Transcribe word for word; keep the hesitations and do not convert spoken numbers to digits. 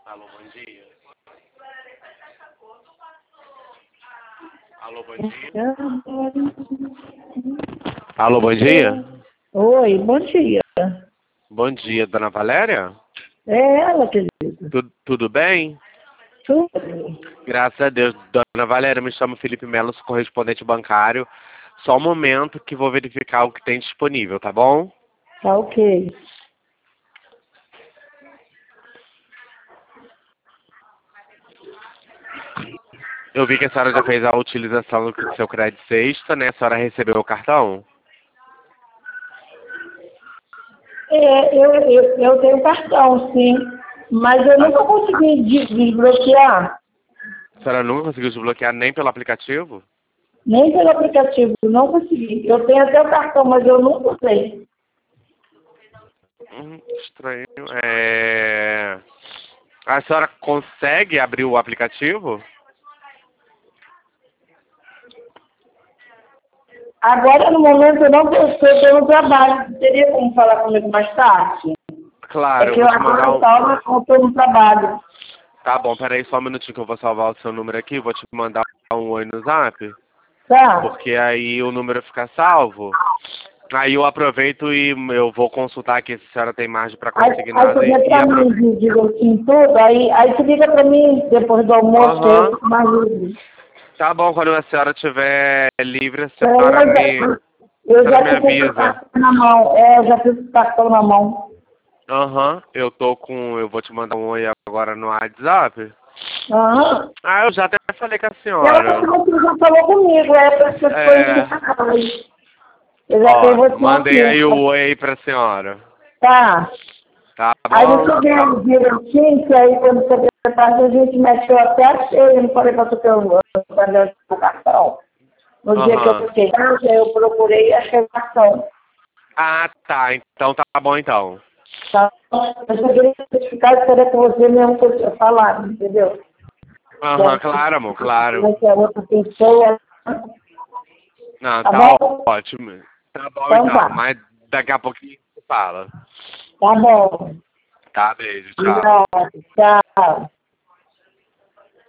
Alô, bom dia. Alô, bom dia. Alô, bom dia. Oi, bom dia. Bom dia, dona Valéria. É ela, querida. Tu, tudo bem? Tudo. Graças a Deus. Dona Valéria, me chamo Felipe Melo, sou correspondente bancário. Só um momento que vou verificar o que tem disponível, tá bom? Tá ok. Eu vi que a senhora já fez a utilização do seu crédito sexta, né? A senhora recebeu o cartão? É, eu, eu, eu tenho cartão, sim. Mas eu nunca consegui de- desbloquear. A senhora nunca conseguiu desbloquear nem pelo aplicativo? Nem pelo aplicativo. Não consegui. Eu tenho até o cartão, mas eu nunca usei. Hum, estranho. É... A senhora consegue abrir o aplicativo? Agora, no momento, eu não estou pelo trabalho. Teria como falar comigo mais tarde? É Claro, eu que eu vou te mandar agora um... estou no trabalho. Tá bom, peraí só um minutinho que eu vou salvar o seu número aqui. Vou te mandar um oi no zap. Tá? Porque aí o número fica salvo. Aí eu aproveito e eu vou consultar aqui se a senhora tem margem para Aí, conseguir aí tu nada e, vê e pra mim aproveito. de direitinho tudo, aí, aí tu liga pra mim depois do almoço, que eu Aham. fico mais livre. Tá bom, quando a senhora estiver livre, a Então, senhora eu me, já, a eu senhora já me fico com o avisa. cartão na mão. É, eu já fico com o cartão na mão. Aham, eu tô com. Eu vou te mandar um oi agora no WhatsApp. Aham. Ah, eu já até falei com a Eu acho que senhora. você já falou comigo, é para essas coisas É. de sacanagem. Eu já tenho Ó, você mandei aí o aqui. oi aí pra senhora. Tá. Tá Aí bom? você vê o direitinho, que aí quando você prepara, a gente mexe até cheio. Eu não falei pra você que eu vou fazer o cartão. No dia que eu Aham. fiquei, eu procurei e achei o cartão. Ah, tá. Então tá bom então. Tá? Eu só queria certificar que era com você mesmo que eu tinha falado, entendeu? Que Aham, era claro, amor, claro. que a outra pessoa. Não, Tá tá bom? ótimo. Tá bom Então então, tá. mas daqui a pouquinho você fala. Tá bom. Tá, beijo, tchau. Obrigada. Tchau.